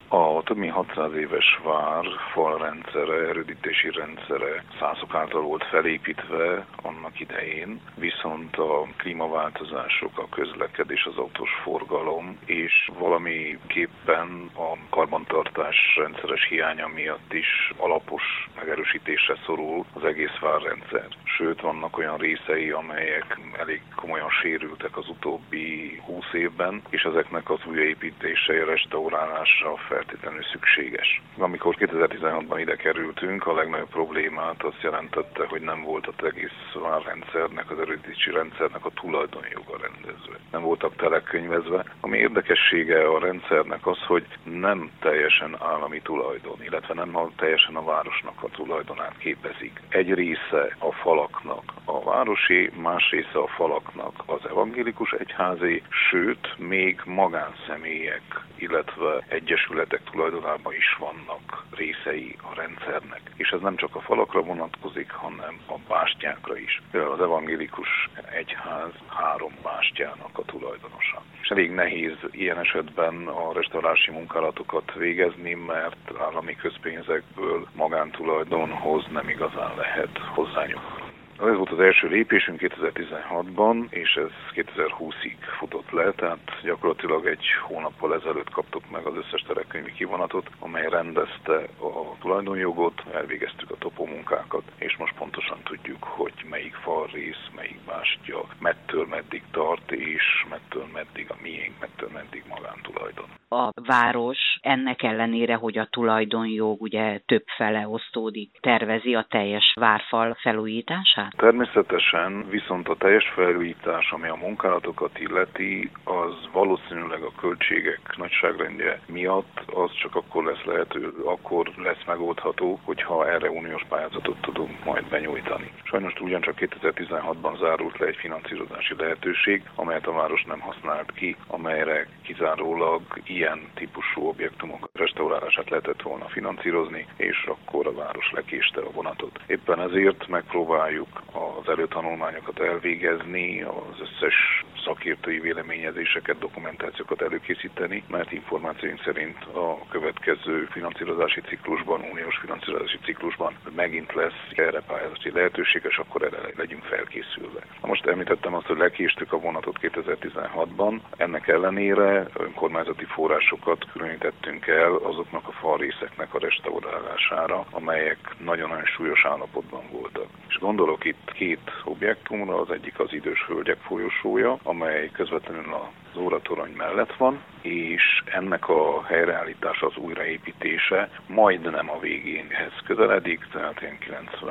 A több mint 600 éves vár falrendszere, erődítési rendszere szászok által volt felépítve annak idején, viszont a klímaváltozások, a közlekedés, az autós forgalom és valamiképpen a karbantartás rendszeres hiánya miatt is alapos megerősítésre szorul az egész várrendszer. Sőt, vannak olyan részei, amelyek elég komolyan sérültek az utóbbi 20 évben, és ezeknek az újjáépítése, restaurálása feltétlenül szükséges. Amikor 2016-ban ide kerültünk, a legnagyobb problémát azt jelentette, hogy nem volt az egész várrendszernek, az erődítési rendszernek a tulajdonjoga rendezve. Nem voltak telekönyvezve, ami érdekessége a rendszernek az, hogy nem teljesen állami tulajdon, illetve nem teljesen a városnak a tulajdonát képezik. Egy része a falaknak a városi, más része a falaknak az evangélikus egyházé, sőt, még magánszemélyek, illetve egyesületek tulajdonában is vannak részei a rendszernek. És ez nem csak a falakra vonatkozik, hanem a bástyákra is. Például az evangélikus egyház 3 bástyának a tulajdonosa. És elég nehéz ilyen esetben a restaurálási munkálatokat végezni, mert állami közpénzekből magántulajdonhoz nem igazán lehet hozzányúlni. Ez volt az első lépésünk 2016-ban, és ez 2020-ig futott le, tehát gyakorlatilag egy hónappal ezelőtt kaptuk meg az összes telekönyvi kivonatot, amely rendezte a tulajdonjogot, elvégeztük a topomunkákat, és most pontosan tudjuk, hogy melyik falrész, melyik bástya, mettől meddig tart, és mettől meddig a miénk, mettől meddig magántulajdon. A város ennek ellenére, hogy a tulajdonjog ugye több fele osztódik, tervezi a teljes várfal felújítását? Természetesen, viszont a teljes felújítás, ami a munkálatokat illeti, az valószínűleg a költségek nagyságrendje miatt az csak akkor lesz lehető, akkor lesz megoldható, hogyha erre uniós pályázatot tudunk majd benyújtani. Sajnos ugyancsak 2016-ban zárult le egy finanszírozási lehetőség, amelyet a város nem használt ki, amelyre kizárólag ilyen típusú objektumok restaurálását lehetett volna finanszírozni, és akkor a város lekéste a vonatot. Éppen ezért megpróbáljuk az előtanulmányokat elvégezni, az összes szakértői véleményezéseket, dokumentációkat előkészíteni, mert információink szerint a következő finanszírozási ciklusban, uniós finanszírozási ciklusban megint lesz erre pályázati lehetőség, és akkor erre legyünk felkészülve. Most említettem azt, hogy lekéstük a vonatot 2016-ban, ennek ellenére önkormányzati forrásokat különítettünk el azoknak a falrészeknek a restaurálására, amelyek nagyon-nagyon súlyos állapotban voltak. És gondolok itt 2 objektumra, az egyik az Idős Hölgyek folyosója, amely közvetlenül az óratorony mellett van, és ennek a helyreállítása, az újraépítése majdnem a végéhez közeledik, tehát ilyen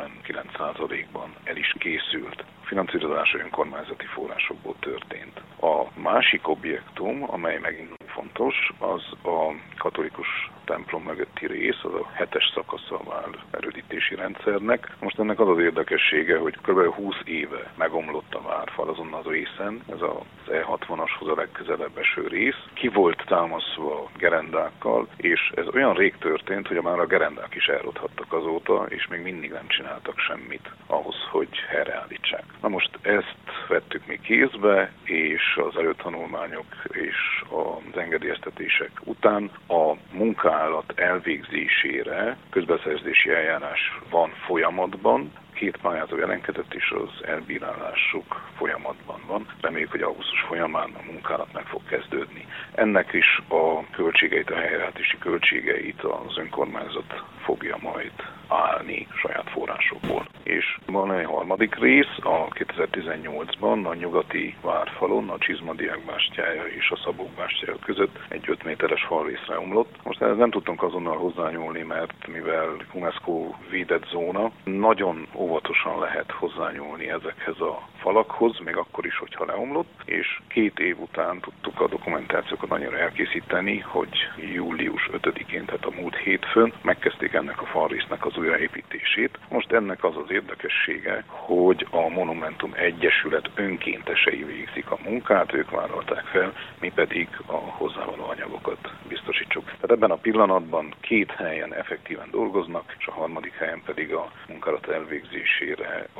99%-ban el is készült. A finanszírozása önkormányzati forrásokból történt. A másik objektum, amely megint fontos, az a katolikus templom mögötti rész, az a 7-es szakasza a vár erődítési rendszernek. Most ennek az az érdekessége, hogy kb. 20 éve megomlott a várfal azon az részen, ez az E60-ashoz a legközelebb eső rész. Ki volt támaszva gerendákkal, és ez olyan rég történt, hogy már a gerendák is elrothattak azóta, és még mindig nem csináltak semmit ahhoz, hogy helyreállítsák. Na most ezt vettük mi kézbe, és az előtanulmányok és az engedélyeztetések után a munkálat elvégzésére közbeszerzési eljárás van folyamatban, 2 pályázó jelentkezett, és az elbírálásuk folyamatban van. Reméljük, hogy augusztus folyamán a munkálat meg fog kezdődni. Ennek is a költségeit, a helyreállítási költségeit az önkormányzat fogja majd állni saját forrásokból. És van egy harmadik rész, a 2018-ban a nyugati várfalon, a Csizmadiák bástyája és a Szabók bástyája között egy 5 méteres falrészre omlott. Most ehhez nem tudtunk azonnal hozzányúlni, mert mivel UNESCO védett zóna, nagyon óvatosan lehet hozzányúlni ezekhez a falakhoz, még akkor is, hogyha leomlott, és 2 év után tudtuk a dokumentációkat annyira elkészíteni, hogy július 5-én, tehát a múlt hétfőn megkezdték ennek a falrésznek az újraépítését. Most ennek az az érdekessége, hogy a Monumentum Egyesület önkéntesei végzik a munkát, ők vállalták fel, mi pedig a hozzávaló anyagokat biztosítsuk. Tehát ebben a pillanatban 2 helyen effektíven dolgoznak, és a harmadik helyen pedig a munkálat elvégzésére a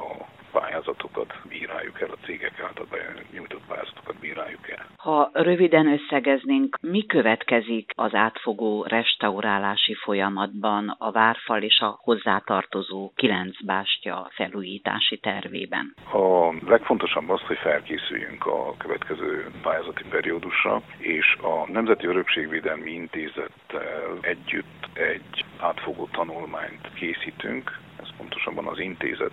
pályázatokat bíráljuk el, a cégek által nyújtott pályázatokat bíráljuk el. Ha röviden összegeznénk, mi következik az átfogó restaurálási folyamatban a várfal és a hozzátartozó 9 bástya felújítási tervében? A legfontosabb az, hogy felkészüljünk a következő pályázati periódusra, és a Nemzeti Örökségvédelmi Intézettel együtt egy átfogó tanulmányt készítünk. Ez pontosabban az intézet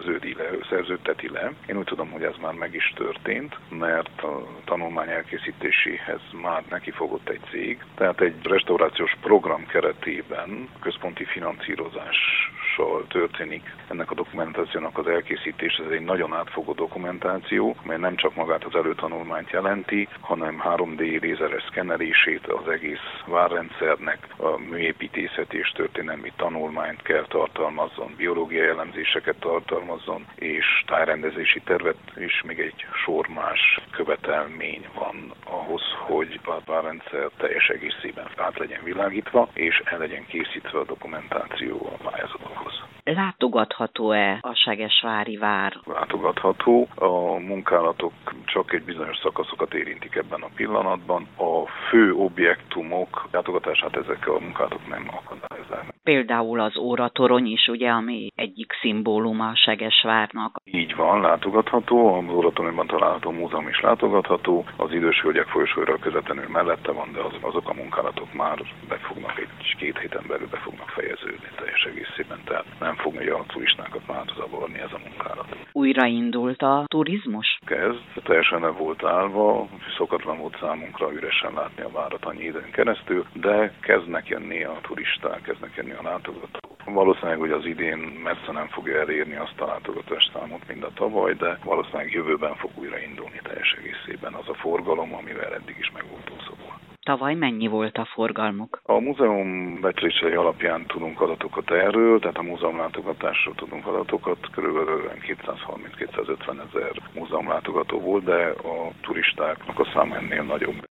szerződteti le. Én úgy tudom, hogy ez már meg is történt, mert a tanulmány elkészítéséhez már nekifogott egy cég. Tehát egy restaurációs program keretében központi finanszírozással történik ennek a dokumentációnak az elkészítés. Ez egy nagyon átfogó dokumentáció, mely nem csak magát az előtanulmányt jelenti, hanem 3D lézeres szkenelését az egész várrendszernek, a műépítészeti és történelmi tanulmányt kell tartalmazzon, biológiai elemzéseket tartalmazzon, és tájrendezési tervet, és még egy sor más követelmény van ahhoz, hogy a várrendszer teljes egészében át legyen világítva, és el legyen készítve a dokumentáció a pályázatokhoz. Látogatható-e a Segesvári vár? Látogatható. A munkálatok csak egy bizonyos szakaszokat érintik ebben a pillanatban. A fő objektumok látogatását ezek a munkálatok nem akadályozzák. Például az óratorony is, ugye, ami egyik szimbóluma a Segesvárnak. Így van, látogatható. Az óratoronyban található múzeum is látogatható. Az Idős Hölgyek folyosóra közvetlenül mellette van, de azok a munkálatok már egy-két héten belül be fognak fejeződni teljes egészében. Tehát nem fogja a turistákat már zavarni ez a munkálat. Újraindult a turizmus? Ez teljesen le volt állva, szokatlan volt számunkra üresen látni a várat annyi időn keresztül, de kezdnek jönni a turisták, kezdnek jönni a látogatók. Valószínűleg, hogy az idén messze nem fogja elérni azt a látogatás számot, mint a tavaly, de valószínűleg jövőben fog újraindulni teljes egészében az a forgalom, amivel eddig is meg voltunk szokva. Tavaly mennyi volt a forgalmuk? A múzeum becslései alapján tudunk adatokat erről, tehát a múzeumlátogatásról tudunk adatokat, körülbelül 230-250 ezer múzeumlátogató volt, de a turistáknak a száma ennél nagyobb.